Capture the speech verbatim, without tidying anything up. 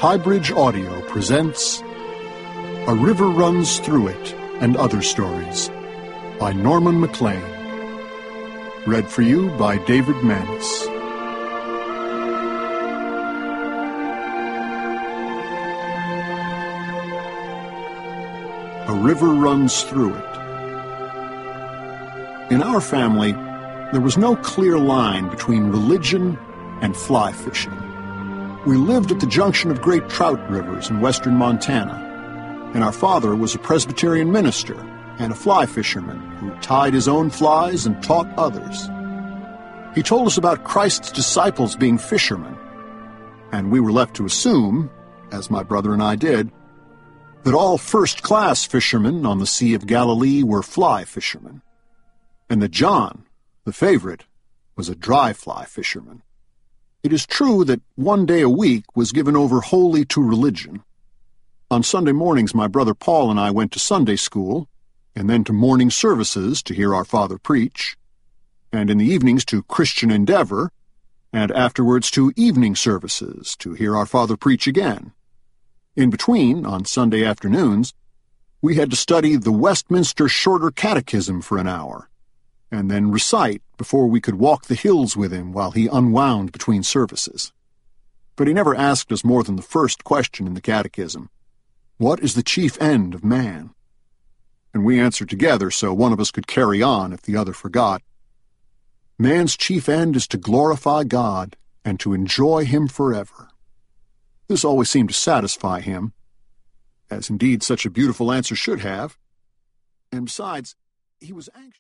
Highbridge Audio presents A River Runs Through It and Other Stories by Norman Maclean. Read for you by David Mannis. A River Runs Through It. In our family, there was no clear line between religion and fly fishing. We lived at the junction of great trout rivers in western Montana, and our father was a Presbyterian minister and a fly fisherman who tied his own flies and taught others. He told us about Christ's disciples being fishermen, and we were left to assume, as my brother and I did, that all first-class fishermen on the Sea of Galilee were fly fishermen, and that John, the favorite, was a dry fly fisherman. It is true that one day a week was given over wholly to religion. On Sunday mornings, my brother Paul and I went to Sunday school, and then to morning services to hear our father preach, and in the evenings to Christian Endeavor, and afterwards to evening services to hear our father preach again. In between, on Sunday afternoons, we had to study the Westminster Shorter Catechism for an hour, and then recite before we could walk the hills with him while he unwound between services. But he never asked us more than the first question in the catechism: what is the chief end of man? And we answered together so one of us could carry on if the other forgot. Man's chief end is to glorify God and to enjoy him forever. This always seemed to satisfy him, as indeed such a beautiful answer should have. And besides, he was anxious.